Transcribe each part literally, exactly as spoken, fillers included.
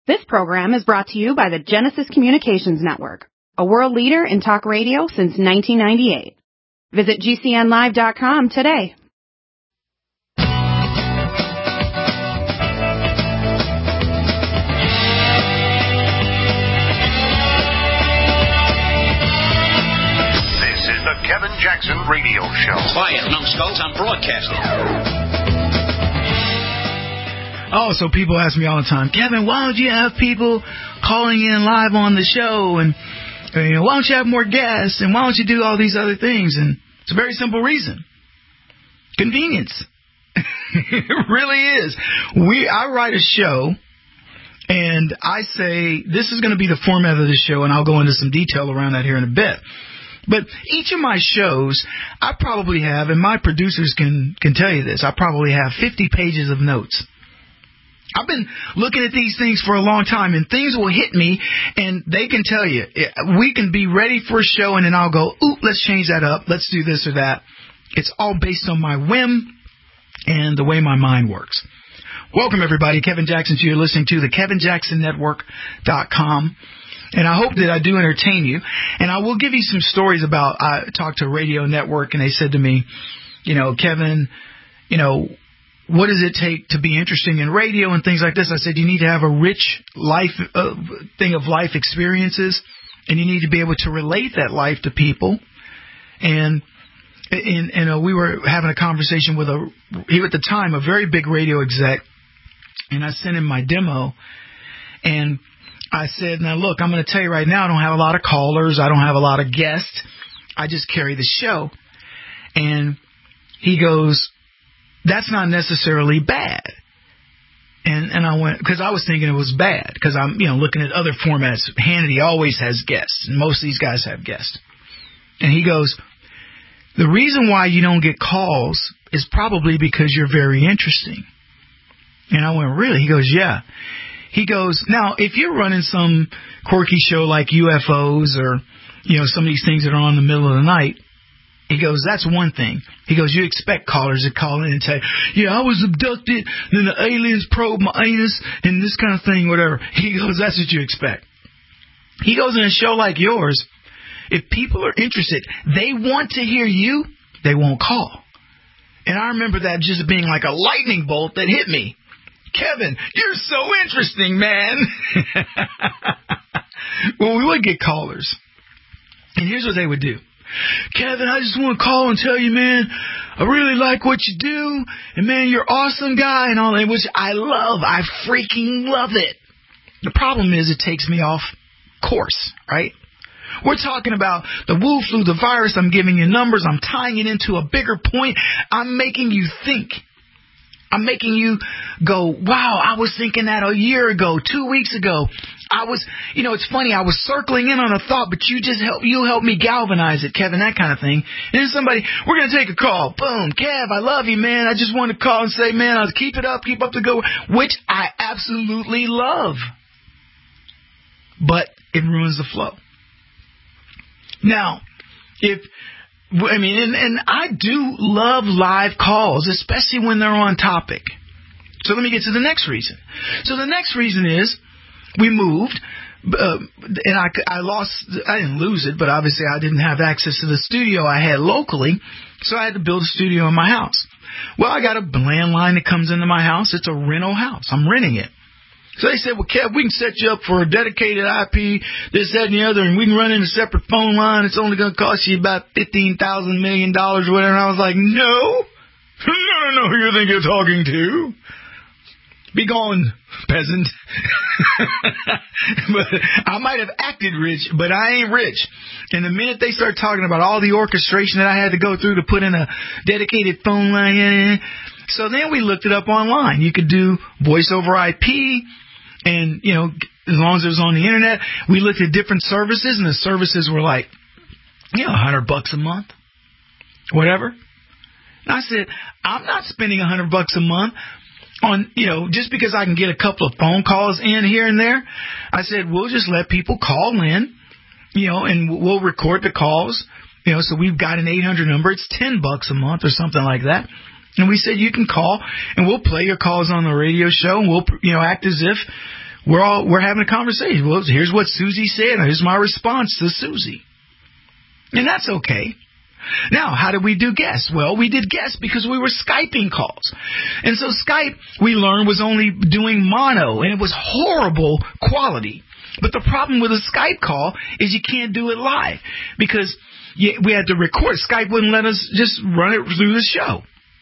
This program is brought to you by the Genesis Communications Network, a world leader in talk radio since nineteen ninety-eight. Visit G C N live dot com today. This is the Kevin Jackson Radio Show. Quiet, numbskulls, I'm broadcasting. Oh, so people ask me all the time, Kevin, why don't you have people calling in live on the show? And, and you know, why don't you have more guests? And why don't you do all these other things? And it's a very simple reason. Convenience. It really is. We I write a show, and I say, this is going to be the format of the show, and I'll go into some detail around that here in a bit. But each of my shows, I probably have, and my producers can, can tell you this, I probably have fifty pages of notes. I've been looking at these things for a long time, and things will hit me, and they can tell you. We can be ready for a show, and then I'll go, ooh, let's change that up. Let's do this or that. It's all based on my whim and the way my mind works. Welcome, everybody. Kevin Jackson, you're listening to the Kevin Jackson Network dot com. And I hope that I do entertain you. And I will give you some stories about, I talked to a radio network, and they said to me, you know, Kevin, you know, what does it take to be interesting in radio and things like this? I said, you need to have a rich life uh, thing of life experiences, and you need to be able to relate that life to people. And, and, and uh, we were having a conversation with a, he at the time, a very big radio exec, and I sent him my demo, and I said, now look, I'm going to tell you right now, I don't have a lot of callers, I don't have a lot of guests, I just carry the show. And he goes, that's not necessarily bad. And and I went, because I was thinking it was bad, because I'm, you know, looking at other formats. Hannity always has guests, and most of these guys have guests. And he goes, the reason why you don't get calls is probably because you're very interesting. And I went, really? He goes, yeah. He goes, now, if you're running some quirky show like U F Os or, you know, some of these things that are on in the middle of the night, he goes, that's one thing. He goes, you expect callers to call in and say, yeah, I was abducted, then the aliens probed my anus, and this kind of thing, whatever. He goes, that's what you expect. He goes, in a show like yours, if people are interested, they want to hear you, they won't call. And I remember that just being like a lightning bolt that hit me. Kevin, you're so interesting, man. Well, we would get callers. And here's what they would do. Kevin, I just want to call and tell you, man, I really like what you do, and man, you're an awesome guy and all that, which I love. I freaking love it. The problem is it takes me off course, right? We're talking about the Wu flu, the virus. I'm giving you numbers. I'm tying it into a bigger point. I'm making you think. I'm making you go, wow, I was thinking that a year ago, two weeks ago. I was, you know, it's funny, I was circling in on a thought, but you just help, you help me galvanize it, Kevin, that kind of thing. And then somebody, we're going to take a call. Boom, Kev, I love you, man. I just want to call and say, man, I'll keep it up, keep up the go, which I absolutely love. But it ruins the flow. Now, if, I mean, and, and I do love live calls, especially when they're on topic. So let me get to the next reason. So the next reason is, we moved, uh, and I, I lost, I didn't lose it, but obviously I didn't have access to the studio I had locally, so I had to build a studio in my house. Well, I got a landline that comes into my house. It's a rental house. I'm renting it. So they said, well, Kev, we can set you up for a dedicated I P, this, that, and the other, and we can run in a separate phone line. It's only going to cost you about fifteen thousand million dollars or whatever. And I was like, no, I don't know who you think you're talking to. Be gone, peasant. But I might have acted rich, but I ain't rich. And the minute they start talking about all the orchestration that I had to go through to put in a dedicated phone line in, so then we looked it up online. You could do voice over I P, and, you know, as long as it was on the internet, we looked at different services, and the services were like, you know, a hundred bucks a month, whatever. And I said, I'm not spending a hundred bucks a month on, you know, just because I can get a couple of phone calls in here and there. I said, we'll just let people call in, you know, and we'll record the calls, you know, so we've got an eight hundred number. It's ten bucks a month or something like that. And we said, you can call and we'll play your calls on the radio show, and we'll, you know, act as if we're all we're having a conversation. Well, here's what Susie said. Here's my response to Susie. And that's okay. Now, how did we do guests? Well, we did guests because we were Skyping calls. And so Skype, we learned, was only doing mono, and it was horrible quality. But the problem with a Skype call is you can't do it live because you, we had to record. Skype wouldn't let us just run it through the show.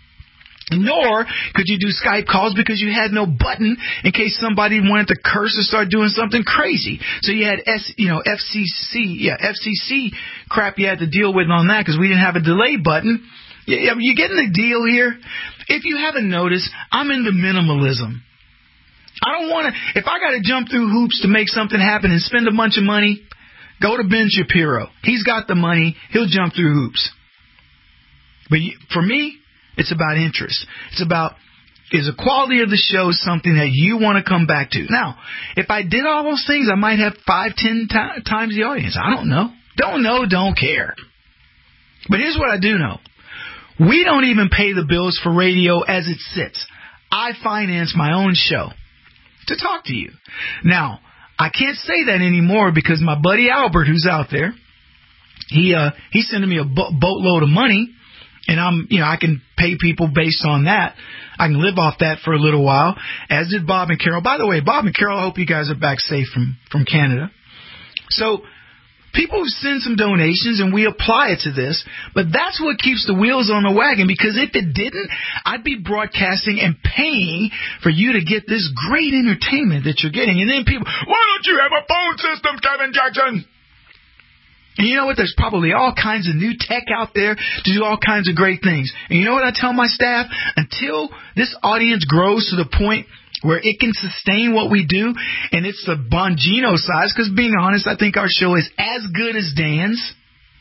Nor could you do Skype calls because you had no button in case somebody wanted to curse or start doing something crazy. So you had S, you know, F C C, yeah, F C C crap you had to deal with on that because we didn't have a delay button. You, you getting the deal here? If you haven't noticed, I'm into minimalism. I don't want to, if I got to jump through hoops to make something happen and spend a bunch of money, go to Ben Shapiro. He's got the money. He'll jump through hoops. But for me, it's about interest. It's about, is the quality of the show something that you want to come back to? Now, if I did all those things, I might have five, ten t- times the audience. I don't know. Don't know, don't care. But here's what I do know. We don't even pay the bills for radio as it sits. I finance my own show to talk to you. Now, I can't say that anymore because my buddy Albert, who's out there, he uh, he's sending me a bo- boatload of money. And I'm, you know, I can pay people based on that. I can live off that for a little while, as did Bob and Carol. By the way, Bob and Carol, I hope you guys are back safe from, from Canada. So people send some donations and we apply it to this, but that's what keeps the wheels on the wagon, because if it didn't, I'd be broadcasting and paying for you to get this great entertainment that you're getting. And then people, why don't you have a phone system, Kevin Jackson? And you know what? There's probably all kinds of new tech out there to do all kinds of great things. And you know what I tell my staff? Until this audience grows to the point where it can sustain what we do, and it's the Bongino size, because being honest, I think our show is as good as Dan's.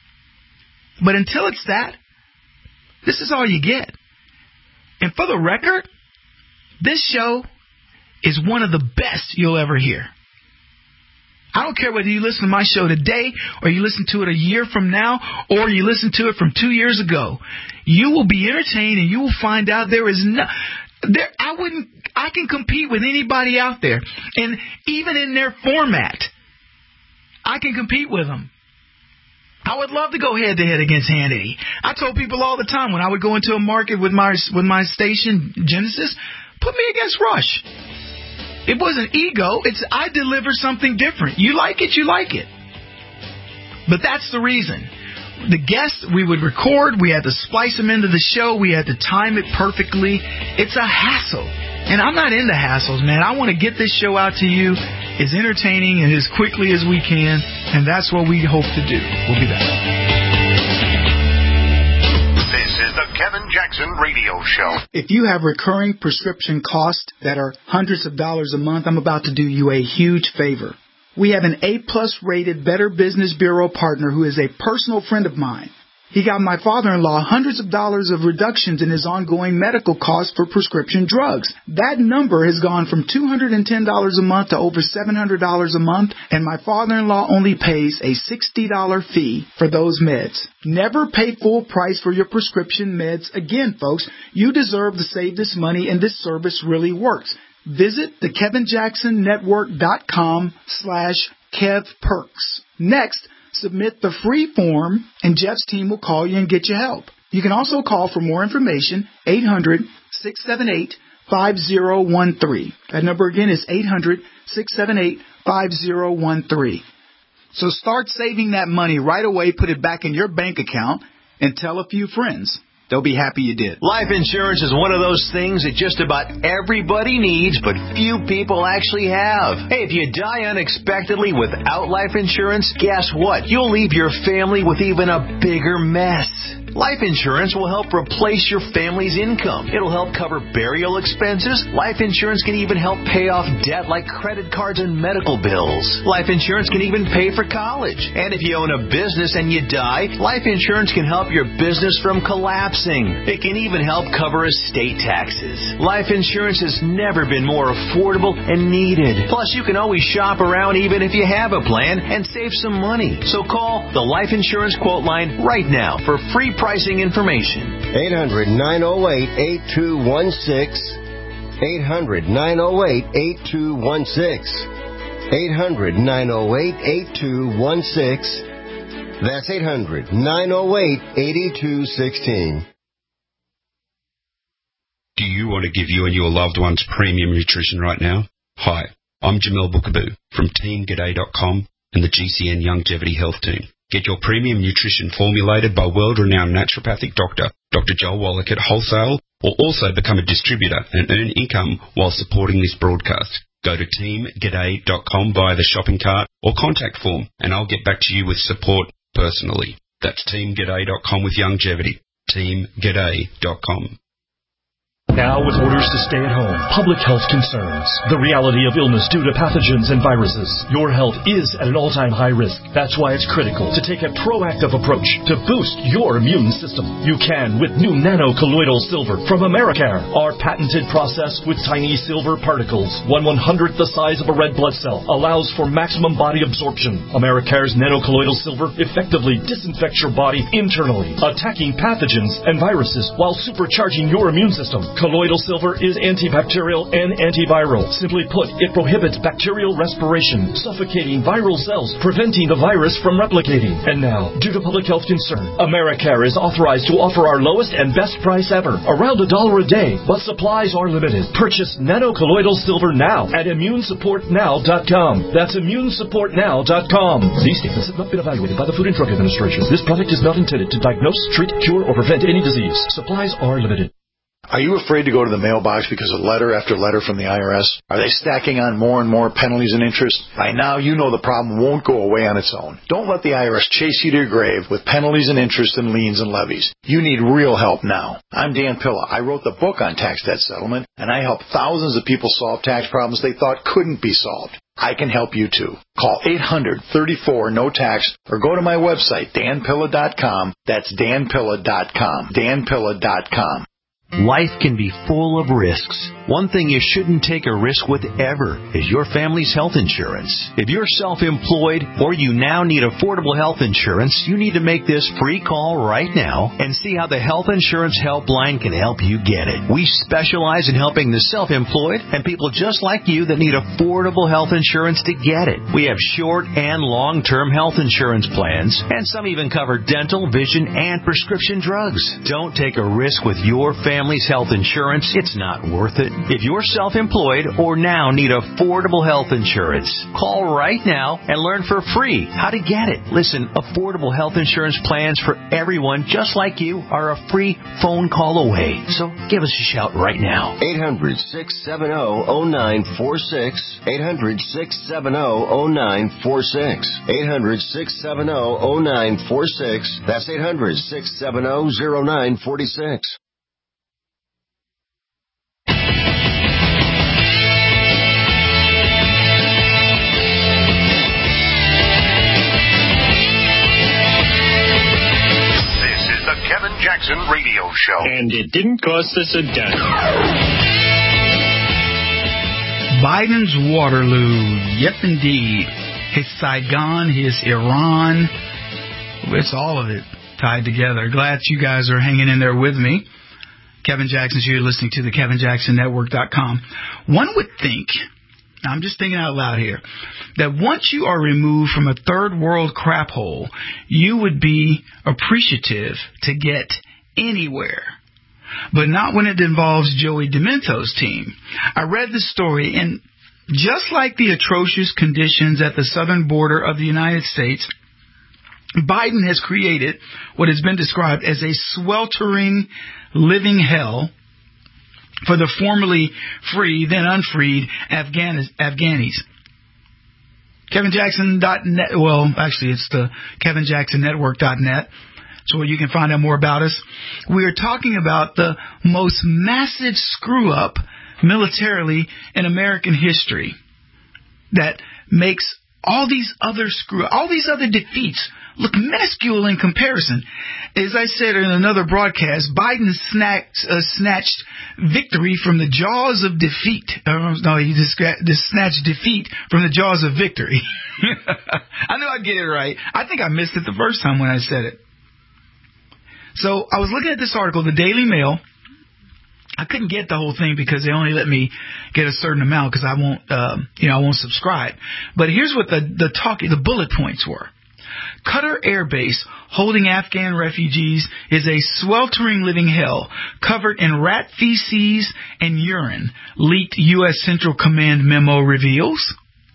But until it's that, this is all you get. And for the record, this show is one of the best you'll ever hear. I don't care whether you listen to my show today or you listen to it a year from now or you listen to it from two years ago. You will be entertained and you will find out there is no, there, I wouldn't, I can compete with anybody out there. And even in their format, I can compete with them. I would love to go head to head against Hannity. I told people all the time when I would go into a market with my, with my station, Genesis, put me against Rush. It wasn't ego. It's I deliver something different. You like it, you like it. But that's the reason. The guests we would record, we had to splice them into the show, we had to time it perfectly. It's a hassle. And I'm not into hassles, man. I want to get this show out to you as entertaining and as quickly as we can, and that's what we hope to do. We'll be back. The Kevin Jackson Radio Show. If you have recurring prescription costs that are hundreds of dollars a month, I'm about to do you a huge favor. We have an A-plus rated Better Business Bureau partner who is a personal friend of mine. He got my father-in-law hundreds of dollars of reductions in his ongoing medical costs for prescription drugs. That number has gone from two hundred ten dollars a month to over seven hundred dollars a month, and my father-in-law only pays a sixty dollars fee for those meds. Never pay full price for your prescription meds again, folks. You deserve to save this money, and this service really works. Visit the Kevin Jackson Network dot com slash Kev Perks. Next, submit the free form, and Jeff's team will call you and get you help. You can also call for more information, eight hundred, six seven eight, five zero one three. That number again is eight hundred, six seven eight, five zero one three. So start saving that money right away, put it back in your bank account, and tell a few friends. They'll be happy you did. Life insurance is one of those things that just about everybody needs, but few people actually have. Hey, if you die unexpectedly without life insurance, guess what? You'll leave your family with even a bigger mess. Life insurance will help replace your family's income. It'll help cover burial expenses. Life insurance can even help pay off debt like credit cards and medical bills. Life insurance can even pay for college. And if you own a business and you die, life insurance can help your business from collapsing. It can even help cover estate taxes. Life insurance has never been more affordable and needed. Plus, you can always shop around even if you have a plan and save some money. So call the Life Insurance Quote Line right now for free pricing information. eight hundred, nine oh eight, eight two one six. eight hundred, nine oh eight, eight two one six. eight hundred, nine oh eight, eight two one six. That's eight hundred, nine oh eight, eight two one six. Do you want to give you and your loved ones premium nutrition right now? Hi, I'm Jamel Bookaboo from Team G'day dot com and the G C N Longevity Health Team. Get your premium nutrition formulated by world-renowned naturopathic doctor, Doctor Joel Wallach at wholesale, or also become a distributor and earn income while supporting this broadcast. Go to Team G'day dot com via the shopping cart or contact form, and I'll get back to you with support personally. That's Team G'day dot com with longevity. Team G'day dot com. Now with orders to stay at home, public health concerns, the reality of illness due to pathogens and viruses, your health is at an all-time high risk. That's why it's critical to take a proactive approach to boost your immune system. You can with new nano-colloidal silver from Americare. Our patented process with tiny silver particles, one one-hundredth the size of a red blood cell, allows for maximum body absorption. Americare's nano-colloidal silver effectively disinfects your body internally, attacking pathogens and viruses while supercharging your immune system. Colloidal silver is antibacterial and antiviral. Simply put, it prohibits bacterial respiration, suffocating viral cells, preventing the virus from replicating. And now, due to public health concern, Americare is authorized to offer our lowest and best price ever, around a dollar a day, but supplies are limited. Purchase nano-colloidal silver now at immune support now dot com. That's immune support now dot com. These statements have not been evaluated by the Food and Drug Administration. This product is not intended to diagnose, treat, cure, or prevent any disease. Supplies are limited. Are you afraid to go to the mailbox because of letter after letter from the I R S? Are they stacking on more and more penalties and interest? By now, you know the problem won't go away on its own. Don't let the I R S chase you to your grave with penalties and interest and liens and levies. You need real help now. I'm Dan Pilla. I wrote the book on tax debt settlement, and I help thousands of people solve tax problems they thought couldn't be solved. I can help you too. Call eight hundred, thirty-four, no tax or go to my website, dan pilla dot com. That's dan pilla dot com. dan pilla dot com. Life can be full of risks. One thing you shouldn't take a risk with ever is your family's health insurance. If you're self-employed or you now need affordable health insurance, you need to make this free call right now and see how the Health Insurance Helpline can help you get it. We specialize in helping the self-employed and people just like you that need affordable health insurance to get it. We have short and long-term health insurance plans, and some even cover dental, vision, and prescription drugs. Don't take a risk with your family. Family's health insurance, it's not worth it. If you're self-employed or now need affordable health insurance, call right now and learn for free how to get it. Listen, affordable health insurance plans for everyone just like you are a free phone call away. So give us a shout right now. eight hundred, six seven zero, zero nine four six. eight hundred, six seven zero, zero nine four six. eight hundred, six seven zero, zero nine four six. That's eight hundred, six seven zero, zero nine four six. Kevin Jackson Radio Show. And it didn't cost us a dime. Biden's Waterloo. Yep, indeed. His Saigon, his Iran. It's all of it tied together. Glad you guys are hanging in there with me. Kevin Jackson's here listening to the Kevin Jackson Network dot com. One would think, I'm just thinking out loud here, that once you are removed from a third world crap hole, you would be appreciative to get anywhere. But not when it involves Joey Demento's team. I read the story, and just like the atrocious conditions at the southern border of the United States, Biden has created what has been described as a sweltering living hell for the formerly free, then unfreed Afghan- Afghanis. Kevin Jackson dot net, well, actually it's the Kevin Jackson Network dot net. So where you can find out more about us. We are talking about the most massive screw-up militarily in American history that makes all these other screw, all these other defeats look minuscule in comparison. As I said in another broadcast, Biden snatched, uh, snatched victory from the jaws of defeat. Uh, no, he just, just snatched defeat from the jaws of victory. I knew I'd get it right. I think I missed it the first time when I said it. So I was looking at this article, the Daily Mail I couldn't get the whole thing because they only let me get a certain amount because I won't, uh, you know, I won't subscribe. But here's what the the talk, the bullet points were. Qatar Air Base holding Afghan refugees is a sweltering living hell covered in rat feces and urine, leaked U S Central Command memo reveals.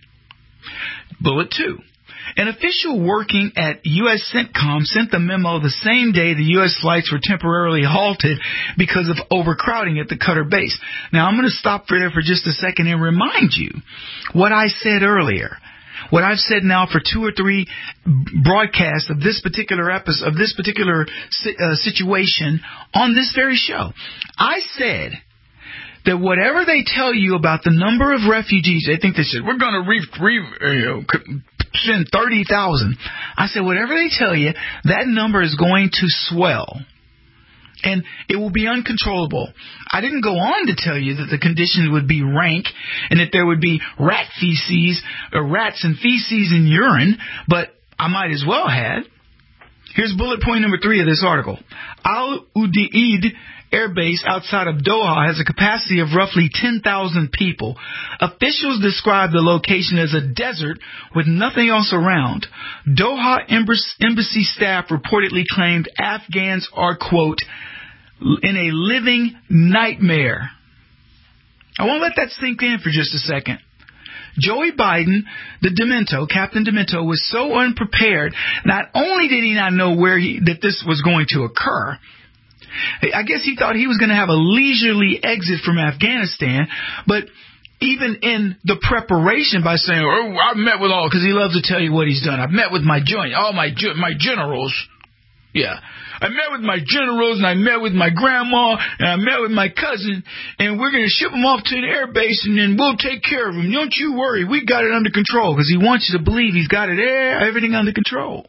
Bullet two. An official working at U S CENTCOM sent the memo the same day the U S flights were temporarily halted because of overcrowding at the Qatar base. Now, I'm going to stop there for just a second and remind you what I said earlier. What I've said now for two or three broadcasts of this particular episode, of this particular uh, situation on this very show. I said that whatever they tell you about the number of refugees, they think they said, we're going to re, re, you know, send thirty thousand. I said, whatever they tell you, that number is going to swell. And it will be uncontrollable. I didn't go on to tell you that the conditions would be rank and that there would be rat feces, or rats and feces and urine, but I might as well have. Here's bullet point number three of this article. Al Udeid Air Base outside of Doha has a capacity of roughly ten thousand people. Officials describe the location as a desert with nothing else around. Doha embassy staff reportedly claimed Afghans are, quote, in a living nightmare. I won't let that sink in for just a second. Joey Biden, the Demento, Captain Demento, was so unprepared. Not only did he not know where he, that this was going to occur, I guess he thought he was going to have a leisurely exit from Afghanistan, but even in the preparation by saying, oh, I've met with all, because he loves to tell you what he's done. I've met with my joint, all my my generals. Yeah. I met with my generals, and I met with my grandma, and I met with my cousin, and we're going to ship them off to the air base, and then we'll take care of them. Don't you worry. We got it under control, because he wants you to believe he's got it, everything under control.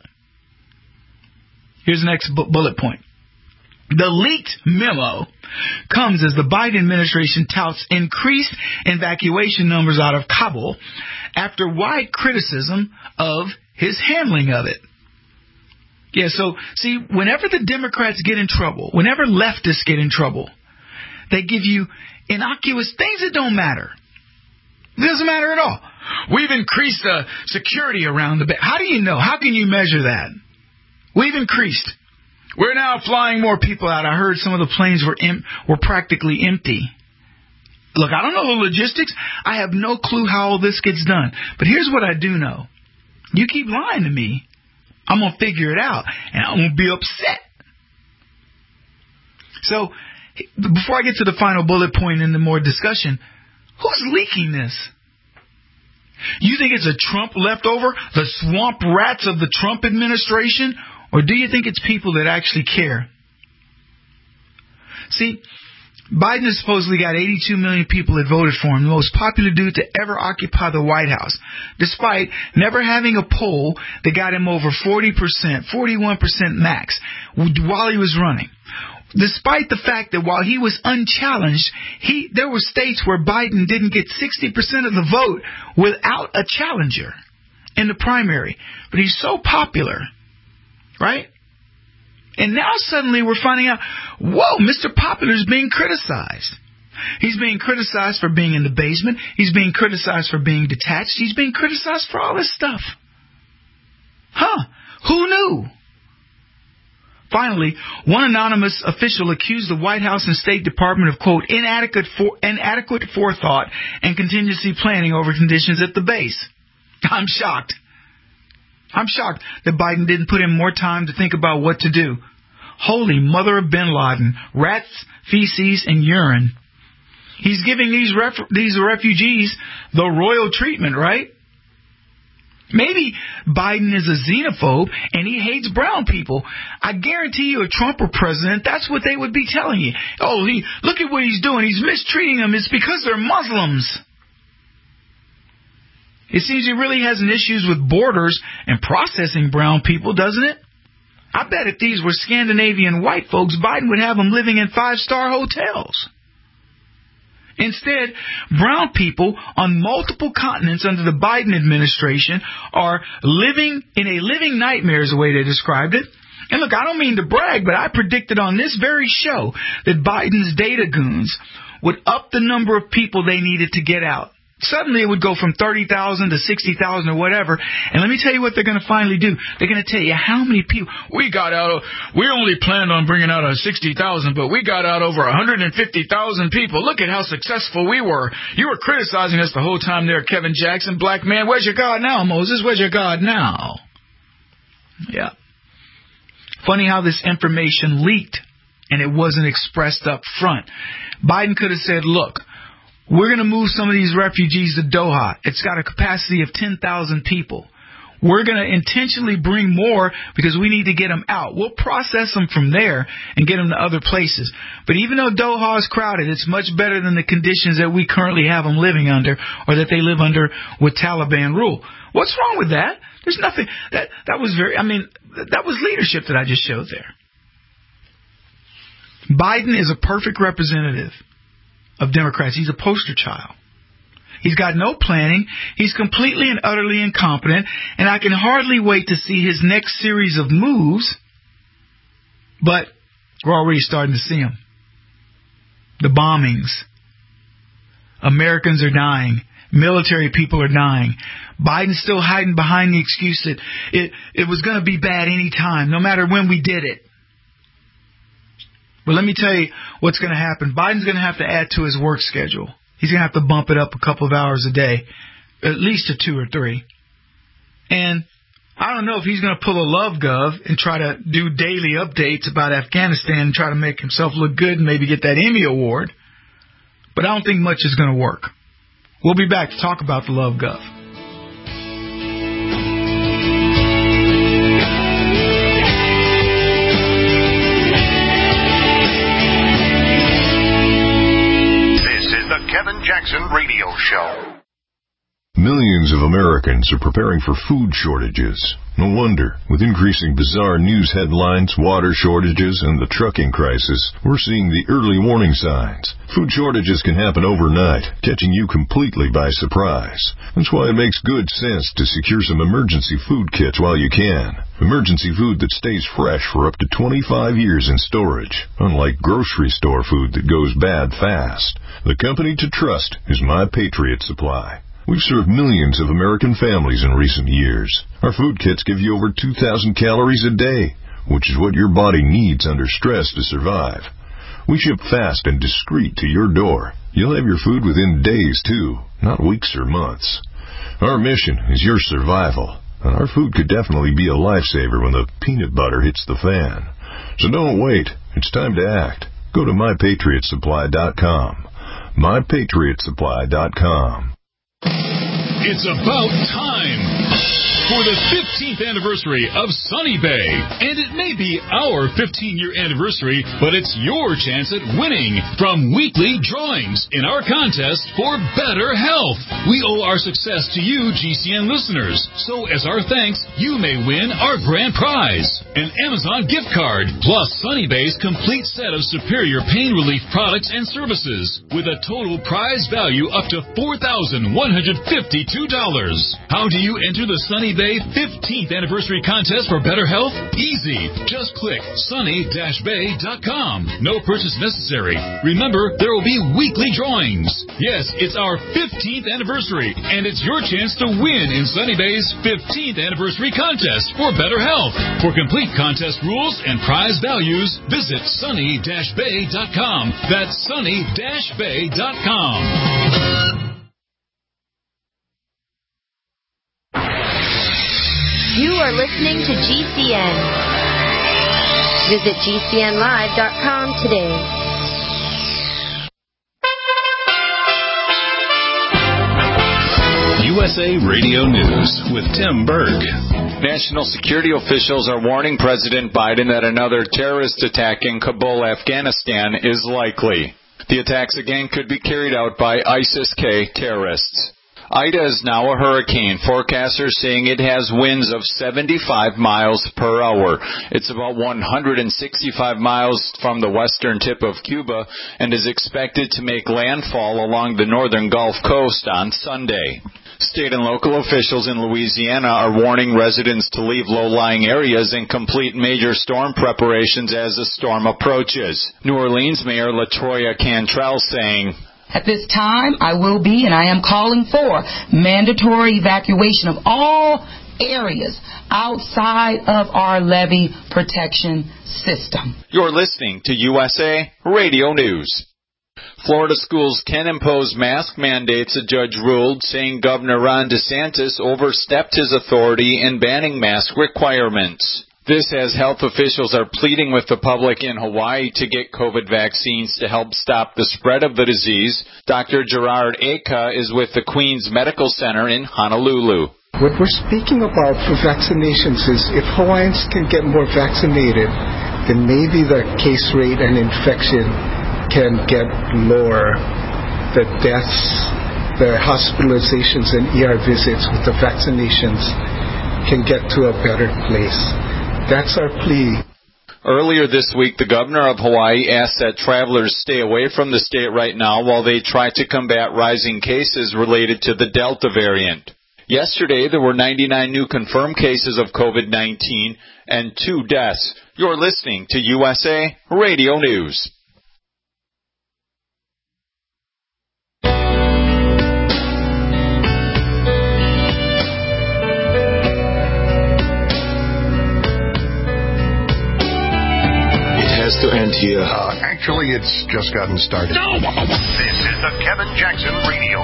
Here's the next bu- bullet point. The leaked memo comes as the Biden administration touts increased evacuation numbers out of Kabul after wide criticism of his handling of it. Yeah, so, see, whenever the Democrats get in trouble, whenever leftists get in trouble, they give you innocuous things that don't matter. It doesn't matter at all. We've increased the security around the base. How do you know? How can you measure that? We've increased. We're now flying more people out. I heard some of the planes were em- were practically empty. Look, I don't know the logistics. I have no clue how all this gets done. But here's what I do know. You keep lying to me, I'm going to figure it out, and I'm going to be upset. So, before I get to the final bullet point in the more discussion, who's leaking this? You think it's a Trump leftover, the swamp rats of the Trump administration? Or do you think it's people that actually care? See, Biden has supposedly got eighty-two million people that voted for him, the most popular dude to ever occupy the White House, despite never having a poll that got him over forty percent, forty-one percent max while he was running. Despite the fact that while he was unchallenged, he there were states where Biden didn't get sixty percent of the vote without a challenger in the primary. But he's so popular. Right? And now suddenly we're finding out, whoa, Mister Popular is being criticized. He's being criticized for being in the basement. He's being criticized for being detached. He's being criticized for all this stuff. Huh? Who knew? Finally, one anonymous official accused the White House and State Department of, quote, inadequate, for, inadequate forethought and contingency planning over conditions at the base. I'm shocked. I'm shocked that Biden didn't put in more time to think about what to do. Holy mother of bin Laden, rats, feces, and urine. He's giving these ref- these refugees the royal treatment, right? Maybe Biden is a xenophobe and he hates brown people. I guarantee you, if Trump were president, that's what they would be telling you. Oh, he, look at what he's doing. He's mistreating them. It's because they're Muslims. It seems he really has an issues with borders and processing brown people, doesn't it? I bet if these were Scandinavian white folks, Biden would have them living in five-star hotels. Instead, brown people on multiple continents under the Biden administration are living in a living nightmare, is the way they described it. And look, I don't mean to brag, but I predicted on this very show that Biden's data goons would up the number of people they needed to get out. Suddenly it would go from thirty thousand to sixty thousand or whatever. And let me tell you what they're going to finally do. They're going to tell you how many people. We got out. We only planned on bringing out a sixty thousand, but we got out over one hundred fifty thousand people. Look at how successful we were. You were criticizing us the whole time there, Kevin Jackson. Black man, where's your God now, Moses? Where's your God now? Yeah. Funny how this information leaked and it wasn't expressed up front. Biden could have said, look, we're going to move some of these refugees to Doha. It's got a capacity of ten thousand people. We're going to intentionally bring more because we need to get them out. We'll process them from there and get them to other places. But even though Doha is crowded, it's much better than the conditions that we currently have them living under or that they live under with Taliban rule. What's wrong with that? There's nothing. That, that was very, I mean, that was leadership that I just showed there. Biden is a perfect representative of Democrats. He's a poster child. He's got no planning. He's completely and utterly incompetent, and I can hardly wait to see his next series of moves, but we're already starting to see them. The bombings. Americans are dying. Military people are dying. Biden's still hiding behind the excuse that it, it was going to be bad any time, no matter when we did it. But let me tell you what's going to happen. Biden's going to have to add to his work schedule. He's going to have to bump it up a couple of hours a day, at least to two or three. And I don't know if he's going to pull a love gov and try to do daily updates about Afghanistan and try to make himself look good and maybe get that Emmy Award. But I don't think much is going to work. We'll be back to talk about the love gov. Kevin Jackson Radio Show. Millions of Americans are preparing for food shortages. No wonder. With increasing bizarre news headlines, water shortages, and the trucking crisis, we're seeing the early warning signs. Food shortages can happen overnight, catching you completely by surprise. That's why it makes good sense to secure some emergency food kits while you can. Emergency food that stays fresh for up to twenty-five years in storage, unlike grocery store food that goes bad fast. The company to trust is My Patriot Supply. We've served millions of American families in recent years. Our food kits give you over two thousand calories a day, which is what your body needs under stress to survive. We ship fast and discreet to your door. You'll have your food within days, too, not weeks or months. Our mission is your survival, and our food could definitely be a lifesaver when the peanut butter hits the fan. So don't wait. It's time to act. Go to my patriot supply dot com. my patriot supply dot com. It's about time for the fifteenth anniversary of Sunny Bay. And it may be our fifteen-year anniversary, but it's your chance at winning from weekly drawings in our contest for better health. We owe our success to you, G C N listeners. So as our thanks, you may win our grand prize, an Amazon gift card, plus Sunny Bay's complete set of superior pain relief products and services, with a total prize value up to four thousand one hundred fifty-two dollars. How do you enter the Sunny Bay fifteenth anniversary contest for better health? Easy. Just click sunny dash bay dot com. No purchase necessary. Remember, there will be weekly drawings. Yes, it's our fifteenth anniversary, and it's your chance to win in Sunny Bay's fifteenth anniversary contest for better health. For complete contest rules and prize values, visit sunny dash bay dot com. That's sunny dash bay dot com. You are listening to G C N. Visit G C N live dot com today. U S A Radio News with Tim Berg. National security officials are warning President Biden that another terrorist attack in Kabul, Afghanistan is likely. The attacks again could be carried out by ISIS-K terrorists. Ida is now a hurricane. Forecasters saying it has winds of seventy-five miles per hour. It's about one hundred sixty-five miles from the western tip of Cuba and is expected to make landfall along the northern Gulf Coast on Sunday. State and local officials in Louisiana are warning residents to leave low-lying areas and complete major storm preparations as the storm approaches. New Orleans Mayor LaToya Cantrell saying, "At this time, I will be and I am calling for mandatory evacuation of all areas outside of our levee protection system." You're listening to U S A Radio News. Florida schools can impose mask mandates, a judge ruled, saying Governor Ron DeSantis overstepped his authority in banning mask requirements. This as health officials are pleading with the public in Hawaii to get COVID vaccines to help stop the spread of the disease. Doctor Gerard Aka is with the Queens Medical Center in Honolulu. What we're speaking about for vaccinations is if Hawaiians can get more vaccinated, then maybe the case rate and infection can get lower. The deaths, the hospitalizations and E R visits with the vaccinations can get to a better place. That's our plea. Earlier this week, the governor of Hawaii asked that travelers stay away from the state right now while they try to combat rising cases related to the Delta variant. Yesterday, there were ninety-nine new confirmed cases of COVID nineteen and two deaths. You're listening to U S A Radio News. To end here. Uh, actually, it's just gotten started. No! This is the Kevin Jackson Radio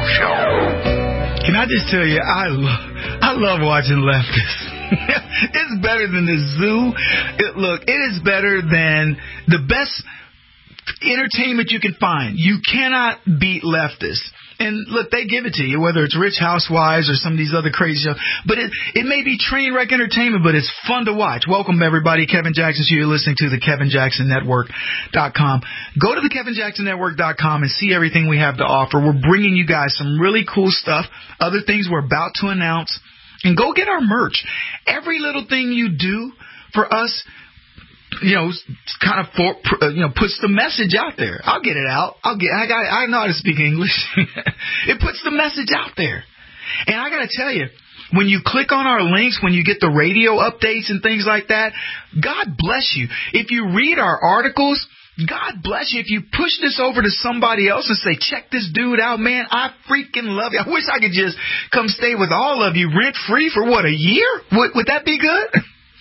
Show. Can I just tell you, I, lo- I love watching leftists. It's better than the zoo. It, look, it is better than the best entertainment you can find. You cannot beat leftists. And look, they give it to you, whether it's Rich Housewives or some of these other crazy shows. But it, it may be train wreck entertainment, but it's fun to watch. Welcome, everybody. Kevin Jackson. So you're listening to the Kevin Jackson Network dot com. Go to the Kevin Jackson Network dot com and see everything we have to offer. We're bringing you guys some really cool stuff, other things we're about to announce. And go get our merch. Every little thing you do for us, you know, kind of for, you know, puts the message out there. I'll get it out. I'll get. I got. I know how to speak English. It puts the message out there. And I got to tell you, when you click on our links, when you get the radio updates and things like that, God bless you. If you read our articles, God bless you. If you push this over to somebody else and say, check this dude out, man, I freaking love you. I wish I could just come stay with all of you rent free for what, a year? Would, would that be good?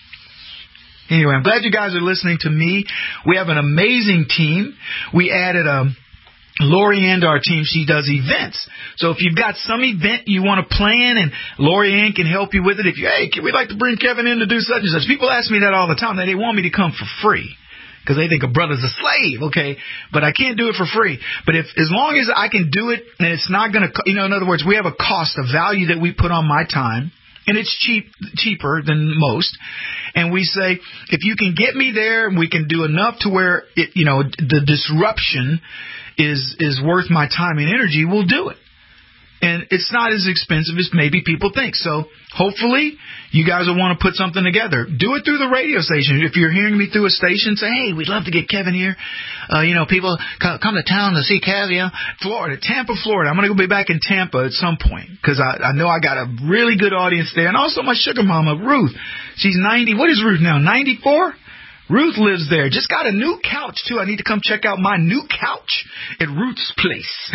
Anyway, I'm glad you guys are listening to me. We have an amazing team. We added um, Lori Ann to our team. She does events. So if you've got some event you want to plan and Lori Ann can help you with it, if you, hey, we'd like to bring Kevin in to do such and such. People ask me that all the time. That they want me to come for free because they think a brother's a slave, okay? But I can't do it for free. But if as long as I can do it and it's not going to, you know, in other words, we have a cost, a value that we put on my time. And it's cheap, cheaper than most. And we say, if you can get me there, we can do enough to where it, you know, the disruption is is worth my time and energy, we'll do it. And it's not as expensive as maybe people think. So hopefully you guys will want to put something together. Do it through the radio station. If you're hearing me through a station, say, hey, we'd love to get Kevin here. Uh, you know, people come, come to town to see Kev, you know, Florida, Tampa, Florida. I'm going to go be back in Tampa at some point because I, I know I got a really good audience there. And also my sugar mama, Ruth. She's ninety. What is Ruth now? ninety-four? Ruth lives there. Just got a new couch, too. I need to come check out my new couch at Ruth's place.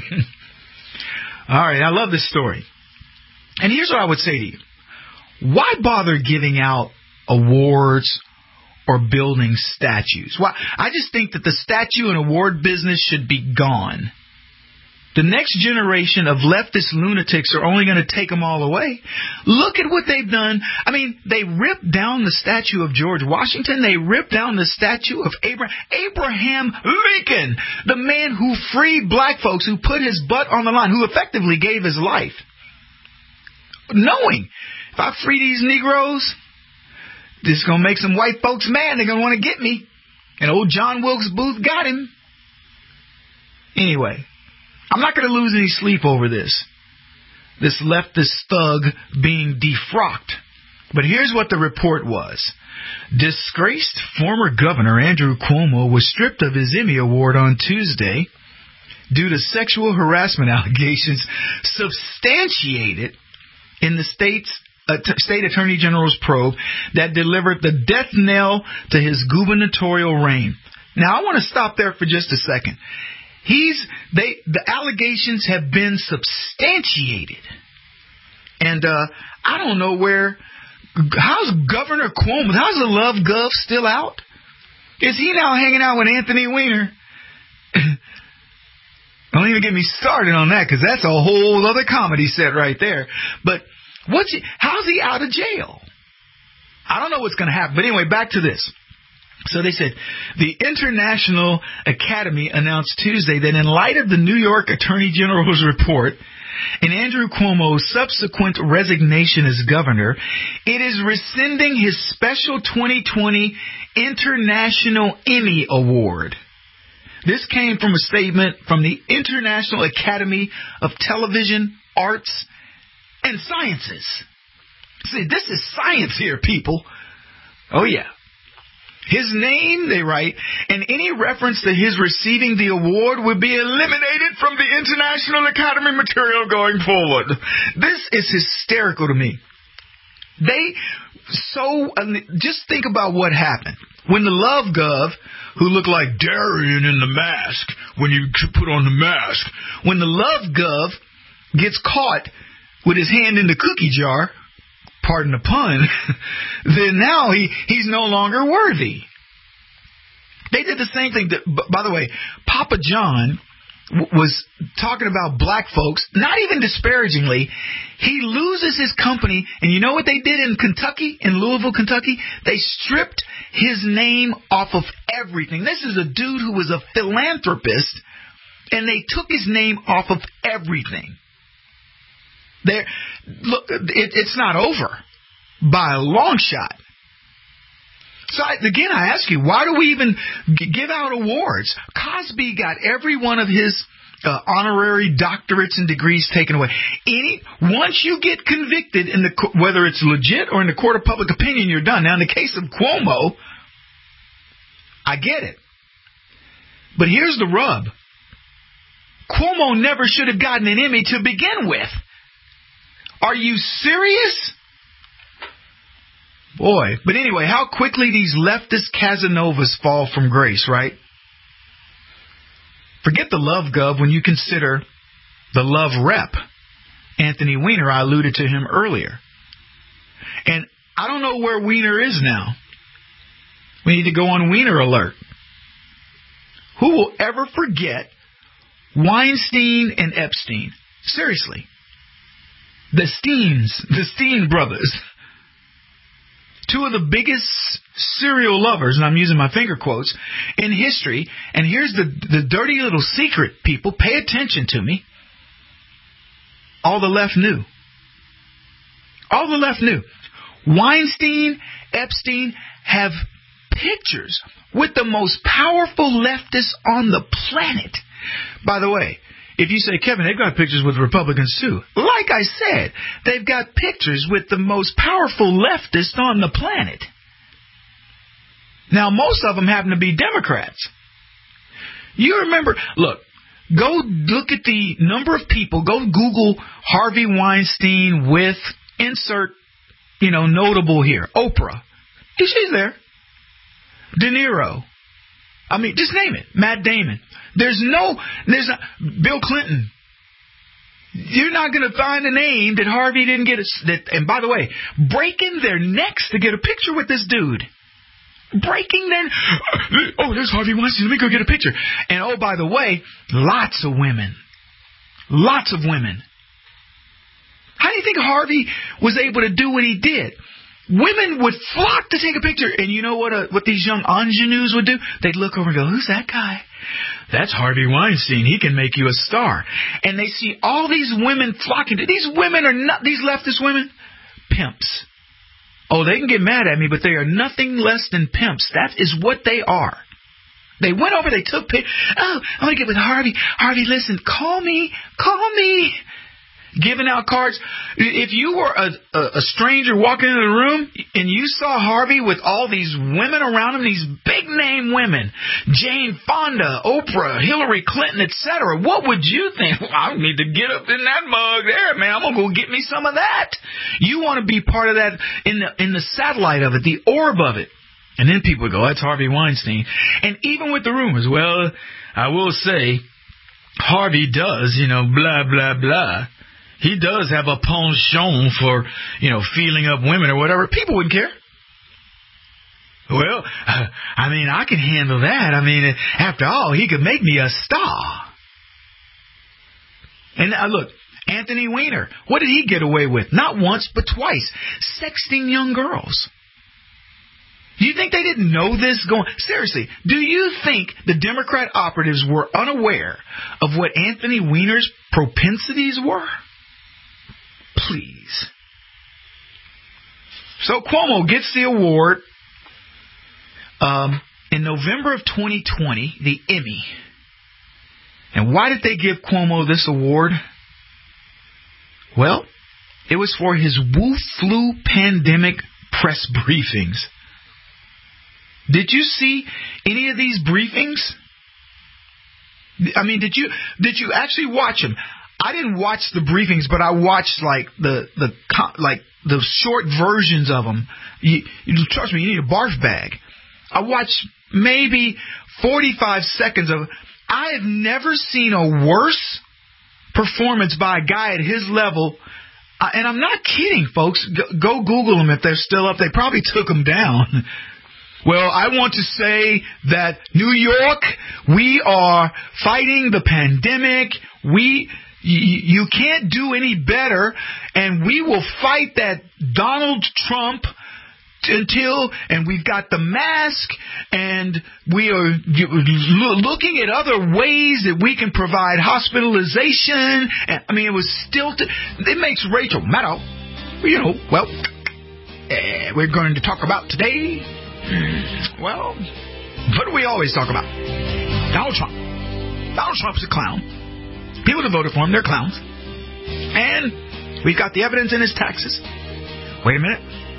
All right, I love this story. And here's what I would say to you. Why bother giving out awards or building statues? Why? I just think that the statue and award business should be gone. The next generation of leftist lunatics are only going to take them all away. Look at what they've done. I mean, they ripped down the statue of George Washington. They ripped down the statue of Abraham, Abraham Lincoln, the man who freed black folks, who put his butt on the line, who effectively gave his life. Knowing, if I free these Negroes, this is going to make some white folks mad. They're going to want to get me. And old John Wilkes Booth got him. Anyway. I'm not going to lose any sleep over this, this leftist thug being defrocked. But here's what the report was. Disgraced former Governor Andrew Cuomo was stripped of his Emmy Award on Tuesday. due to sexual harassment allegations substantiated in the state's uh, t- state attorney general's probe that delivered the death knell to his gubernatorial reign. Now, I want to stop there for just a second. He's they the allegations have been substantiated, and uh, I don't know where. How's Governor Cuomo? How's the Love Gov still out? Is he now hanging out with Anthony Weiner? Don't even get me started on that, because that's a whole other comedy set right there. But what's he, how's he out of jail? I don't know what's going to happen. But anyway, back to this. So they said the International Academy announced Tuesday that in light of the New York Attorney General's report and Andrew Cuomo's subsequent resignation as governor, it is rescinding his special twenty twenty International Emmy Award. This came from a statement from the International Academy of Television, Arts, and Sciences. See, this is science here, people. Oh, yeah. His name, they write, and any reference to his receiving the award would be eliminated from the International Academy material going forward. This is hysterical to me. They so, just think about what happened. When the Love Gov, who looked like Darian in the mask, when you put on the mask, when the Love Gov gets caught with his hand in the cookie jar, pardon the pun, then now he, he's no longer worthy. They did the same thing. That, by the way, Papa John w- was talking about black folks, not even disparagingly. He loses his company, and you know what they did in Kentucky, in Louisville, Kentucky? They stripped his name off of everything. This is a dude who was a philanthropist, and they took his name off of everything. There, look, it, it's not over by a long shot. So I, again, I ask you, why do we even g- give out awards? Cosby got every one of his uh, honorary doctorates and degrees taken away. Any once you get convicted in the whether it's legit or in the court of public opinion, you're done. Now, in the case of Cuomo, I get it, but here's the rub: Cuomo never should have gotten an Emmy to begin with. Are you serious? Boy. But anyway, how quickly these leftist Casanovas fall from grace, right? Forget the Love Gov when you consider the Love Rep, Anthony Weiner. I alluded to him earlier. And I don't know where Weiner is now. We need to go on Weiner alert. Who will ever forget Weinstein and Epstein? Seriously. The Steens, the Steen brothers, two of the biggest serial lovers, and I'm using my finger quotes, in history. And here's the, the dirty little secret, people. Pay attention to me. All the left knew. All the left knew. Weinstein, Epstein have pictures with the most powerful leftists on the planet. By the way, if you say, Kevin, they've got pictures with Republicans too. Like I said, they've got pictures with the most powerful leftists on the planet. Now, most of them happen to be Democrats. You remember, look, go look at the number of people. Go Google Harvey Weinstein with insert, you know, notable here. Oprah. She's there. De Niro. I mean, just name it. Matt Damon. There's no, there's not, Bill Clinton. You're not going to find a name that Harvey didn't get. A, that, and by the way, breaking their necks to get a picture with this dude. Breaking their, oh, there's Harvey Weinstein. Let me go get a picture. And oh, by the way, lots of women. Lots of women. How do you think Harvey was able to do what he did? Women would flock to take a picture. And you know what uh, what these young ingenues would do? They'd look over and go, who's that guy? That's Harvey Weinstein. He can make you a star. And they see all these women flocking to. These women are not, these leftist women, pimps. Oh, they can get mad at me, but they are nothing less than pimps. That is what they are. They went over, they took pictures. Oh, I want to get with Harvey. Harvey, listen, call me, call me. giving out cards. If you were a, a, a stranger walking into the room and you saw Harvey with all these women around him, these big-name women, Jane Fonda, Oprah, Hillary Clinton, et cetera, what would you think? Well, I need to get up in that mug there, man. I'm going to go get me some of that. You want to be part of that in the in the satellite of it, the orb of it. And then people go, that's Harvey Weinstein. And even with the rumors, well, I will say, Harvey does, you know, blah, blah, blah. He does have a penchant for, you know, feeling up women or whatever. People wouldn't care. Well, I mean, I can handle that. I mean, after all, he could make me a star. And now, look, Anthony Weiner, what did he get away with? Not once, but twice. Sexting young girls. Do you think they didn't know this going? Seriously, do you think the Democrat operatives were unaware of what Anthony Weiner's propensities were? Please. So Cuomo gets the award um, in November of twenty twenty, the Emmy. And why did they give Cuomo this award? Well, it was for his Wu flu pandemic press briefings. Did you see any of these briefings? I mean, did you did you actually watch them? I didn't watch the briefings, but I watched like the the like the short versions of them. You, you trust me, you need a barf bag. I watched maybe forty-five seconds of. I have never seen a worse performance by a guy at his level. Uh, and I'm not kidding, folks. Go, go Google them if they're still up. They probably took them down. Well, I want to say that New York, we are fighting the pandemic. We, y- you can't do any better, and we will fight that Donald Trump until, and we've got the mask, and we are looking at other ways that we can provide hospitalization. And I mean, it was still, t- it makes Rachel Maddow, you know, well, uh, we're going to talk about today. Well, what do we always talk about? Donald Trump. Donald Trump's a clown. People that voted for him, they're clowns. And we've got the evidence in his taxes. Wait a minute.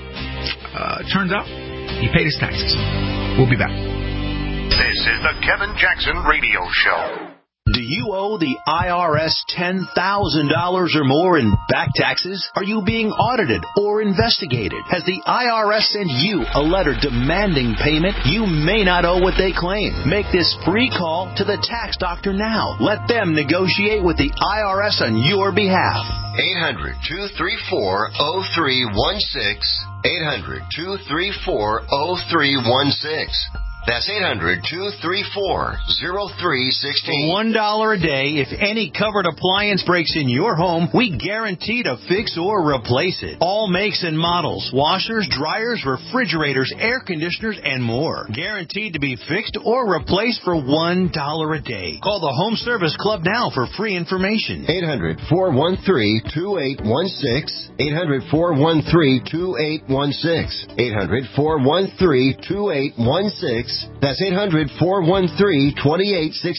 Uh, turns out he paid his taxes. We'll be back. This is the Kevin Jackson Radio Show. Do you owe the I R S ten thousand dollars or more in back taxes? Are you being audited or investigated? Has the I R S sent you a letter demanding payment? You may not owe what they claim. Make this free call to the tax doctor now. Let them negotiate with the I R S on your behalf. eight hundred, two three four, zero three one six. eight hundred, two three four, zero three one six. That's eight hundred, two three four, zero three one six. For one dollar a day, if any covered appliance breaks in your home, we guarantee to fix or replace it. All makes and models, washers, dryers, refrigerators, air conditioners, and more. Guaranteed to be fixed or replaced for one dollar a day. Call the Home Service Club now for free information. eight hundred, four one three, two eight one six. eight hundred, four one three, two eight one six. eight hundred, four one three, two eight one six. That's eight hundred, four one three, two eight one six.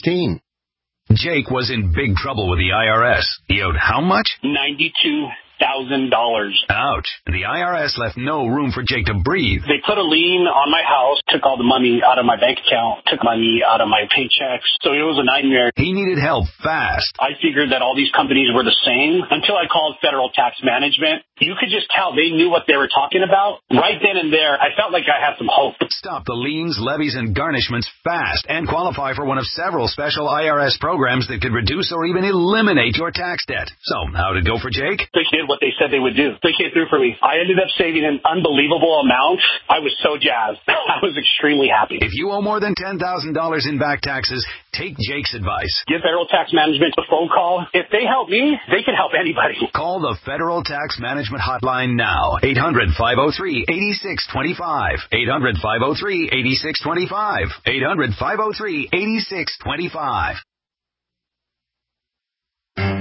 Jake was in big trouble with the I R S. He owed how much? ninety-two thousand dollars. Ouch. The I R S left no room for Jake to breathe. They put a lien on my house, took all the money out of my bank account, took money out of my paychecks. So it was a nightmare. He needed help fast. I figured that all these companies were the same until I called Federal Tax Management. You could just tell they knew what they were talking about. Right then and there, I felt like I had some hope. Stop the liens, levies, and garnishments fast and qualify for one of several special I R S programs that could reduce or even eliminate your tax debt. So, how did it go for Jake? They did what they said they would do. They came through for me. I ended up saving an unbelievable amount. I was so jazzed. I was extremely happy. If you owe more than ten thousand dollars in back taxes, take Jake's advice. Give Federal Tax Management a phone call. If they help me, they can help anybody. Call the Federal Tax Management Hotline now. eight hundred, five oh three, eight six two five. eight hundred, five oh three, eight six two five. eight hundred, five oh three, eight six two five.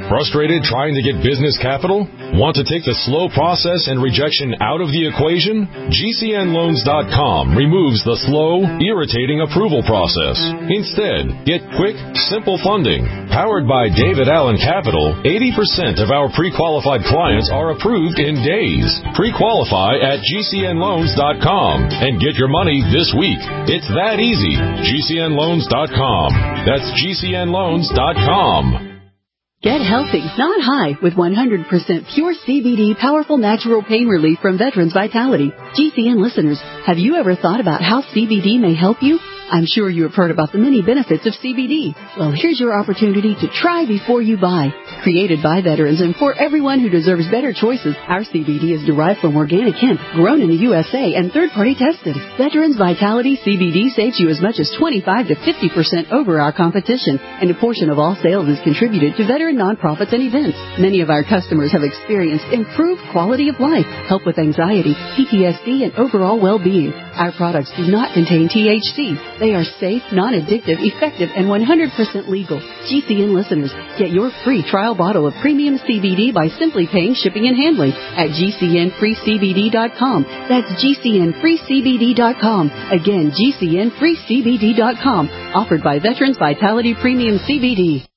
Frustrated trying to get business capital? Want to take the slow process and rejection out of the equation? G C N loans dot com removes the slow, irritating approval process. Instead, get quick, simple funding. Powered by David Allen Capital, eighty percent of our pre-qualified clients are approved in days. Pre-qualify at G C N loans dot com and get your money this week. It's that easy. G C N loans dot com. That's G C N loans dot com. Get healthy, not high, with one hundred percent pure C B D powerful natural pain relief from Veterans Vitality. G C N listeners, have you ever thought about how C B D may help you? I'm sure you have heard about the many benefits of C B D. Well, here's your opportunity to try before you buy. Created by veterans and for everyone who deserves better choices, our C B D is derived from organic hemp, grown in the U S A, and third-party tested. Veterans Vitality C B D saves you as much as twenty-five to fifty percent over our competition, and a portion of all sales is contributed to veteran nonprofits and events. Many of our customers have experienced improved quality of life, help with anxiety, P T S D, and overall well-being. Our products do not contain T H C. They are safe, non-addictive, effective, and one hundred percent legal. G C N listeners, get your free trial bottle of premium C B D by simply paying shipping and handling at G C N free C B D dot com. That's G C N free C B D dot com. Again, G C N free C B D dot com. Offered by Veterans Vitality Premium C B D.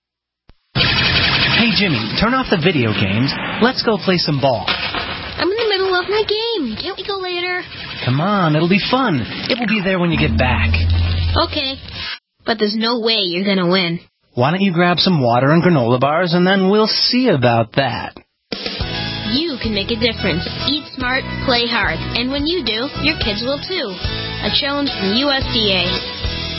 Hey, Jimmy, turn off the video games. Let's go play some ball. I'm in the middle of my game. Can't we go later? Come on, it'll be fun. It will be there when you get back. Okay, but there's no way you're going to win. Why don't you grab some water and granola bars, and then we'll see about that. You can make a difference. Eat smart, play hard. And when you do, your kids will too. A challenge from U S D A.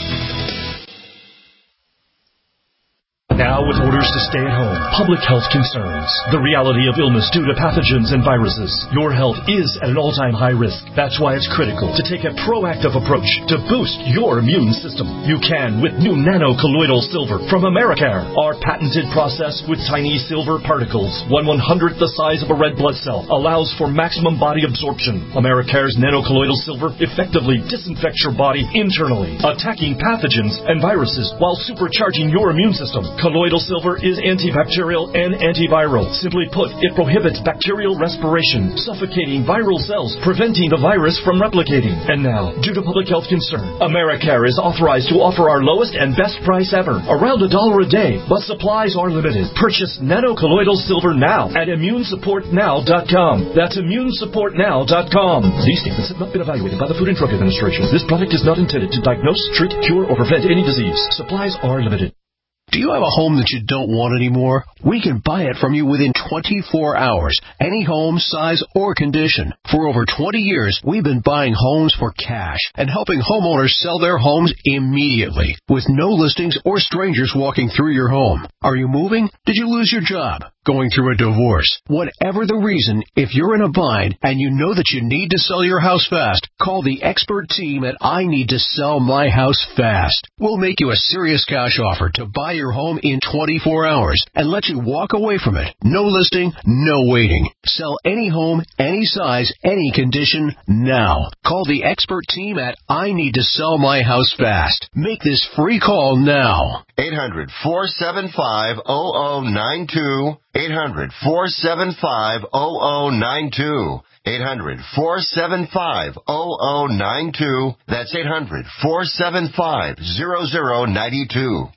Now with orders to stay at home, public health concerns, the reality of illness due to pathogens and viruses, your health is at an all-time high risk. That's why it's critical to take a proactive approach to boost your immune system. You can with new nano-colloidal silver from Americare. Our patented process with tiny silver particles, one one-hundredth the size of a red blood cell, allows for maximum body absorption. Americare's nano-colloidal silver effectively disinfects your body internally, attacking pathogens and viruses while supercharging your immune system. Colloidal silver is antibacterial and antiviral. Simply put, it prohibits bacterial respiration, suffocating viral cells, preventing the virus from replicating. And now, due to public health concern, Americare is authorized to offer our lowest and best price ever, around a dollar a day, but supplies are limited. Purchase nano-colloidal silver now at immune support now dot com. That's immune support now dot com. These statements have not been evaluated by the Food and Drug Administration. This product is not intended to diagnose, treat, cure, or prevent any disease. Supplies are limited. Do you have a home that you don't want anymore? We can buy it from you within twenty-four hours. Any home, size, or condition. For over twenty years, we've been buying homes for cash and helping homeowners sell their homes immediately with no listings or strangers walking through your home. Are you moving? Did you lose your job? Going through a divorce? Whatever the reason, if you're in a bind and you know that you need to sell your house fast, call the expert team at I Need to Sell My House Fast. We'll make you a serious cash offer to buy your home in twenty-four hours and let you walk away from it. No listing, no waiting. Sell any home, any size, any condition, now. Call the expert team at I Need to Sell My House Fast. Make this free call now. eight hundred, four seven five, zero zero nine two. eight hundred, four seven five, zero zero nine two. eight hundred, four seven five, zero zero nine two. That's eight hundred, four seven five, zero zero nine two.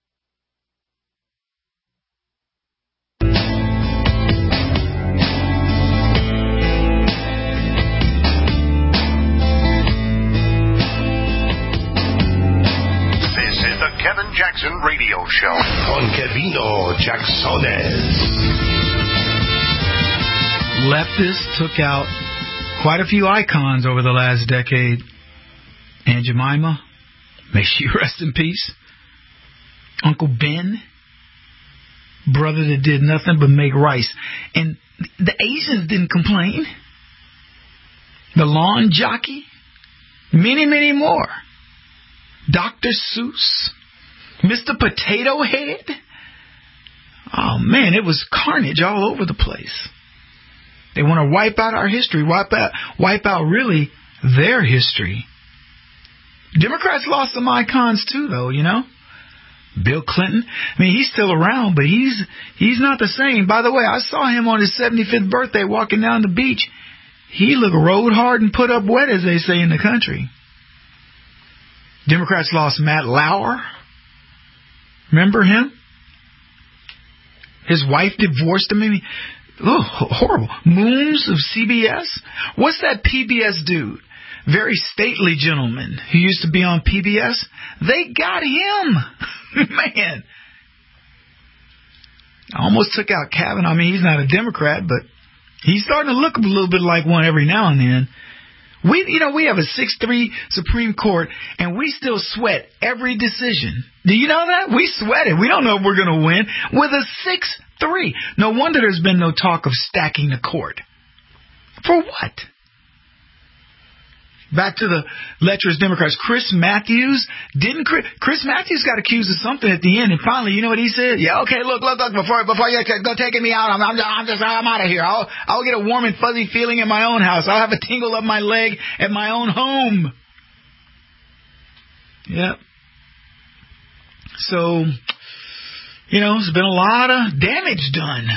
Kevin Jackson Radio Show. Con Kevino Jacksones. Leftists took out quite a few icons over the last decade. Aunt Jemima, may she rest in peace. Uncle Ben, brother that did nothing but make rice. And the Asians didn't complain. The lawn jockey, many, many more. Doctor Seuss, Mister Potato Head. Oh, man, it was carnage all over the place. They want to wipe out our history, wipe out, wipe out really their history. Democrats lost some icons, too, though, you know. Bill Clinton. I mean, he's still around, but he's he's not the same. By the way, I saw him on his seventy-fifth birthday walking down the beach. He looked rode hard and put up wet, as they say in the country. Democrats lost Matt Lauer. Remember him? His wife divorced him. I mean, oh, horrible. Mooms of C B S. What's that P B S dude? Very stately gentleman who used to be on P B S. They got him. Man. I almost took out Kavanaugh. I mean, he's not a Democrat, but he's starting to look a little bit like one every now and then. We, you know, we have a six three Supreme Court, and we still sweat every decision. Do you know that? We sweat it. We don't know if we're going to win with a six three. No wonder there's been no talk of stacking the court. For what? Back to the lecherous Democrats. Chris Matthews didn't. Chris, Chris Matthews got accused of something at the end, and finally, you know what he said? Yeah, okay, look, look, look. Before, before you go taking me out, I'm, I'm, I'm just, I'm out of here. I'll, I'll get a warm and fuzzy feeling in my own house. I'll have a tingle up my leg at my own home. Yep. So, you know, there's been a lot of damage done,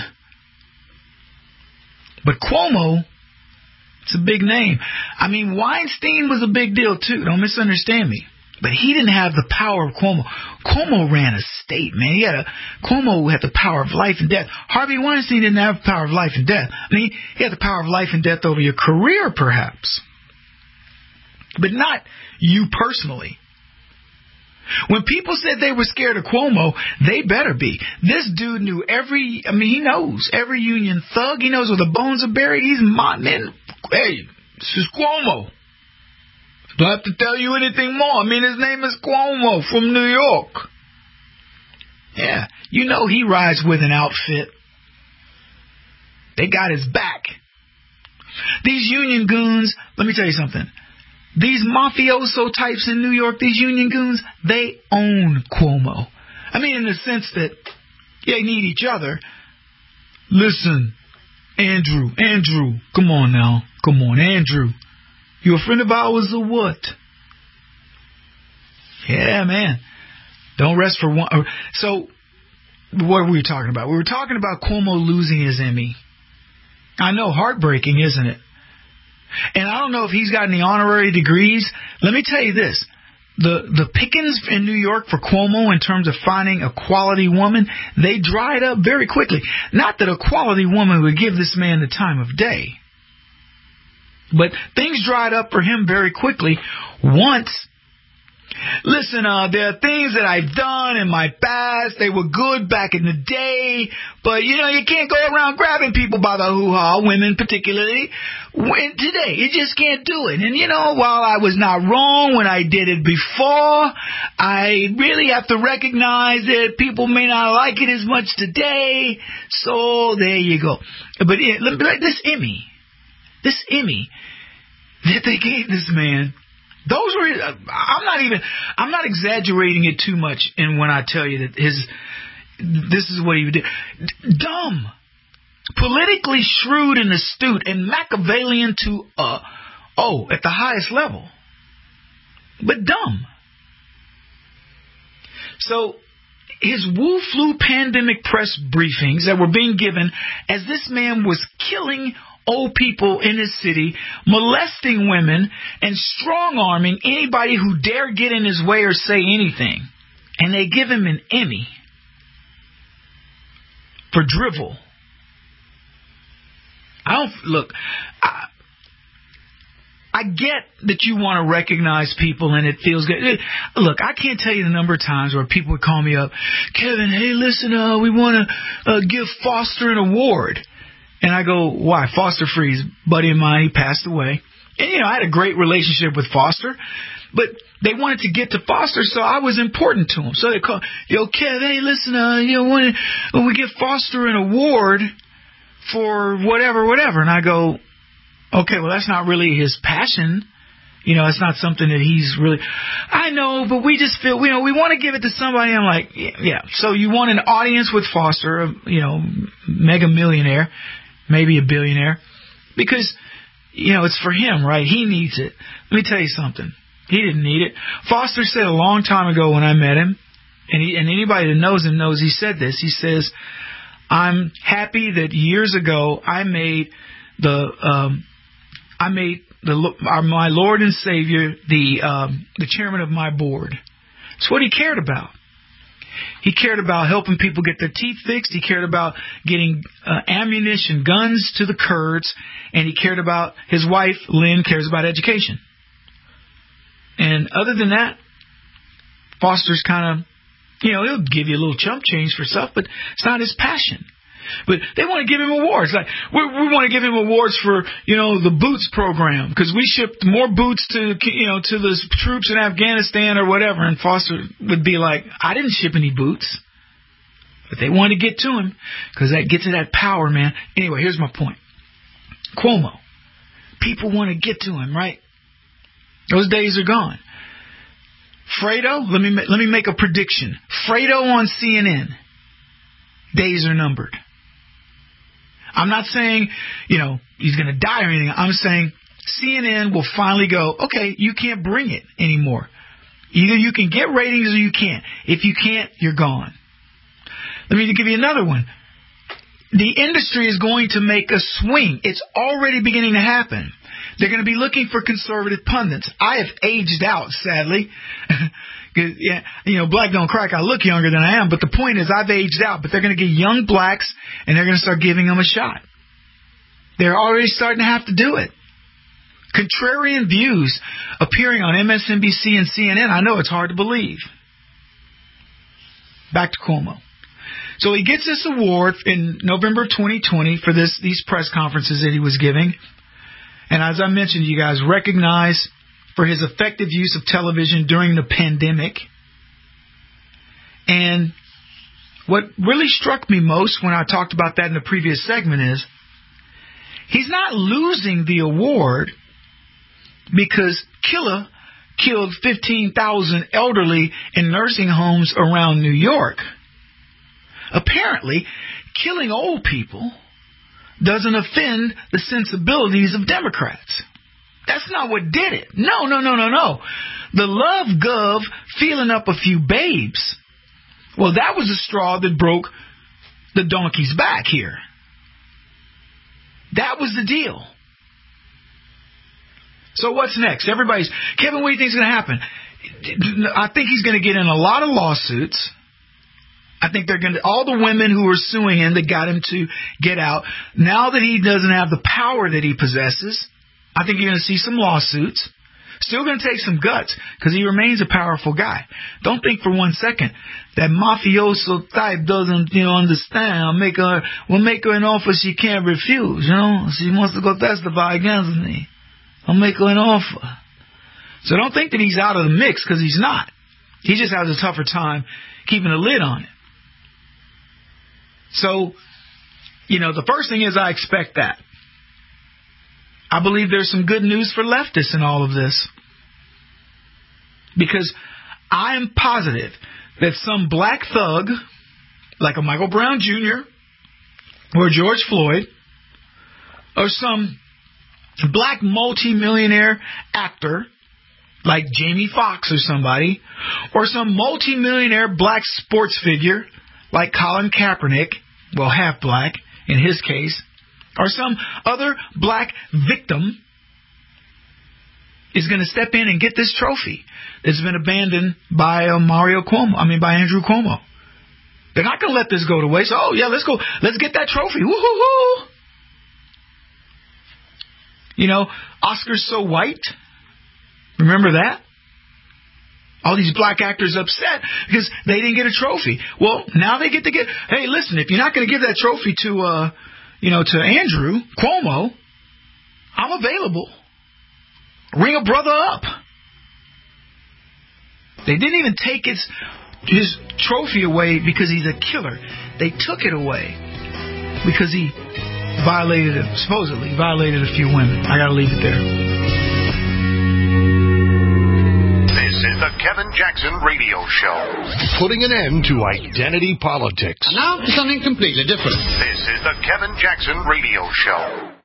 but Cuomo. It's a big name. I mean, Weinstein was a big deal, too. Don't misunderstand me. But he didn't have the power of Cuomo. Cuomo ran a state, man. He had a, Cuomo had the power of life and death. Harvey Weinstein didn't have the power of life and death. I mean, he had the power of life and death over your career, perhaps. But not you personally. When people said they were scared of Cuomo, they better be. This dude knew every, I mean, he knows every union thug. He knows where the bones are buried. He's my man. Hey, this is Cuomo. Don't have to tell you anything more. I mean, his name is Cuomo from New York. Yeah, you know he rides with an outfit. They got his back. These union goons, let me tell you something. These mafioso types in New York, these union goons, they own Cuomo. I mean, in the sense that they need each other. Listen, Andrew, Andrew, come on now. Come on, Andrew. You a friend of ours or what? Yeah, man. Don't rest for one. So, what were we talking about? We were talking about Cuomo losing his Emmy. I know, heartbreaking, isn't it? And I don't know if he's got any honorary degrees. Let me tell you this. The the pickings in New York for Cuomo in terms of finding a quality woman, they dried up very quickly. Not that a quality woman would give this man the time of day. But things dried up for him very quickly once. Listen, uh, there are things that I've done in my past. They were good back in the day. But, you know, you can't go around grabbing people by the hoo-ha, women particularly, when, today. You just can't do it. And, you know, while I was not wrong when I did it before, I really have to recognize that people may not like it as much today. So there you go. But it, like this Emmy, this Emmy that they gave this man, those were, I'm not even, I'm not exaggerating it too much in when I tell you that his, this is what he did. Dumb. Politically shrewd and astute and Machiavellian to, uh, oh, at the highest level. But dumb. So, his Wu Flu pandemic press briefings that were being given as this man was killing old people in his city, molesting women, and strong-arming anybody who dare get in his way or say anything. And they give him an Emmy for drivel. I don't, look, I, I get that you want to recognize people and it feels good. Look, I can't tell you the number of times where people would call me up, Kevin, hey, listen, uh, we want to uh, give Foster an award. And I go, why? Foster Freeze, buddy of mine, he passed away. And, you know, I had a great relationship with Foster, but they wanted to get to Foster, so I was important to them. So they called, yo, Kev, hey, listen, uh, you know, when, when we give Foster an award for whatever, whatever. And I go, okay, well, that's not really his passion. You know, it's not something that he's really, I know, but we just feel, you know, we want to give it to somebody. I'm like, yeah. So you want an audience with Foster, you know, mega millionaire. Maybe a billionaire, because, you know, it's for him, right? He needs it. Let me tell you something. He didn't need it. Foster said a long time ago when I met him, and, he, and anybody that knows him knows he said this. He says, I'm happy that years ago I made the um, I made the our, my Lord and Savior the um, the chairman of my board. It's what he cared about. He cared about helping people get their teeth fixed. He cared about getting uh, ammunition, guns to the Kurds, and he cared about his wife, Lynn, cares about education. And other than that, Foster's kind of, you know, he'll give you a little chump change for stuff, but it's not his passion. But they want to give him awards. Like we, we want to give him awards for, you know, the boots program because we shipped more boots to, you know, to the troops in Afghanistan or whatever. And Foster would be like, I didn't ship any boots. But they want to get to him because that gets to that power, man. Anyway, here's my point. Cuomo. People want to get to him, right? Those days are gone. Fredo, let me let me make a prediction. Fredo on C N N. Days are numbered. I'm not saying, you know, he's going to die or anything. I'm saying C N N will finally go, okay, you can't bring it anymore. Either you can get ratings or you can't. If you can't, you're gone. Let me give you another one. The industry is going to make a swing. It's already beginning to happen. They're going to be looking for conservative pundits. I have aged out, sadly. Yeah, you know, black don't crack. I look younger than I am. But the point is I've aged out. But they're going to get young blacks, and they're going to start giving them a shot. They're already starting to have to do it. Contrarian views appearing on M S N B C and C N N. I know it's hard to believe. Back to Cuomo. So he gets this award in November of twenty twenty for this these press conferences that he was giving. And as I mentioned, you guys recognize for his effective use of television during the pandemic. And what really struck me most when I talked about that in the previous segment is he's not losing the award because Killer killed fifteen thousand elderly in nursing homes around New York. Apparently, killing old people doesn't offend the sensibilities of Democrats. That's not what did it. No, no, no, no, no. The love gov feeling up a few babes. Well, that was the straw that broke the donkey's back here. That was the deal. So what's next? Everybody's, Kevin, what do you think is going to happen? I think he's going to get in a lot of lawsuits. I think they're going to, all the women who were suing him that got him to get out, now that he doesn't have the power that he possesses, I think you're going to see some lawsuits. Still going to take some guts because he remains a powerful guy. Don't think for one second that mafioso type doesn't, you know, understand. I'll make her, we'll make her an offer she can't refuse, you know. She wants to go testify against me. I'll make her an offer. So don't think that he's out of the mix because he's not. He just has a tougher time keeping a lid on it. So, you know, the first thing is I expect that. I believe there's some good news for leftists in all of this. Because I am positive that some black thug, like a Michael Brown Junior or George Floyd, or some black multimillionaire actor like Jamie Foxx or somebody, or some multimillionaire black sports figure like Colin Kaepernick, well, half black in his case, or some other black victim is going to step in and get this trophy that's been abandoned by uh, Mario Cuomo, I mean by Andrew Cuomo. They're not going to let this go to waste. Oh, yeah, let's go. Let's get that trophy. Woo-hoo-hoo. You know, Oscar's So White. Remember that? All these black actors upset because they didn't get a trophy. Well, now they get to get, hey, listen, if you're not going to give that trophy to, uh, you know, to Andrew Cuomo, I'm available. Ring a brother up. They didn't even take his, his trophy away because he's a killer. They took it away because he violated, supposedly violated a few women. I got to leave it there. This is the Kevin Jackson Radio Show. Putting an end to identity politics. And now for something completely different. This is the Kevin Jackson Radio Show.